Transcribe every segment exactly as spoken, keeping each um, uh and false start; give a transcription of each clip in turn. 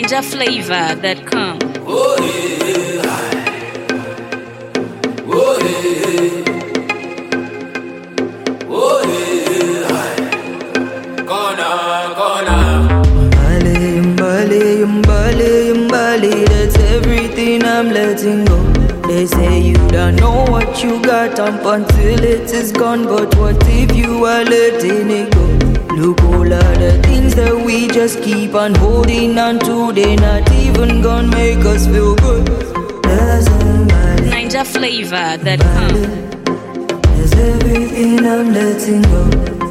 ninja flavor dot com. Oh yeah, oh yeah, oh yeah. Gonna, gonna. Mbali, mbali, mbali, mbali. That's everything I'm letting go. They say you don't know what you got up until it is gone. But what if you are letting it go? Look, all of the things that we just keep on holding on to, they not even gonna make us feel good. There's somebody, ninja flavor dot com. there's everything I'm letting go.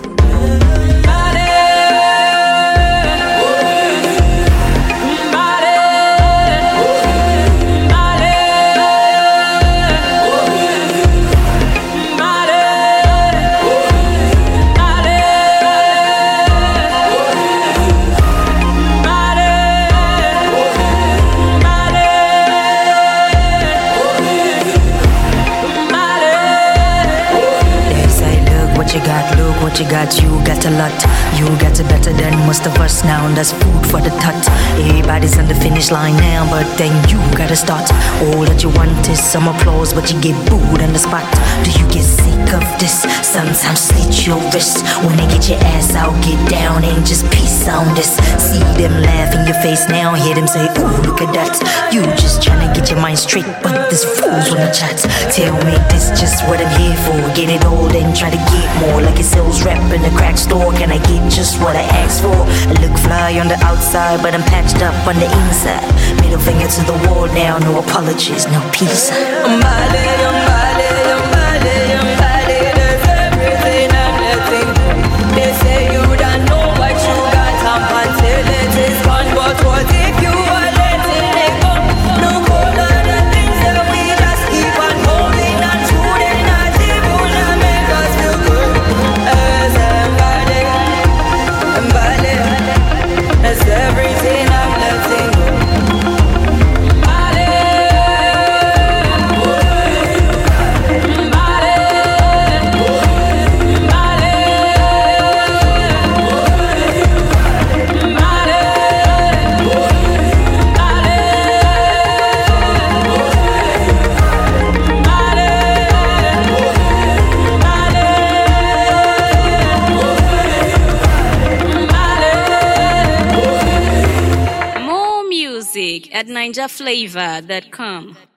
What you got, look what you got, you got a lot. You got it better than most of us now, and that's food for the thought. Everybody's on the finish line now, but then you gotta start. All that you want is some applause, but you get booed on the spot. Do you get sick of this? Sometimes slit your wrist. When they get your ass out, get down and just peace on this. See them laugh in your face now, hear them say, ooh, look at that. You just tryna get your mind straight, but this fool's wanna chat. Tell me this just what I'm here for. Get it all, then try to get more. Like it sells rap in the crack store. Can I get just what I asked for? I look fly on the outside, but I'm patched up on the inside. Middle finger to the wall now, no apologies, no peace. I'm body, I'm body, I'm body, I'm body. There's everything I'm letting go. They say you don't know what you got up until it is gone. But what if you are letting it go? No more than the things that we just keep on holding on to. They not even gonna make us feel good. As somebody, somebody, that's everything I'm letting go. At ninja flavor dot com.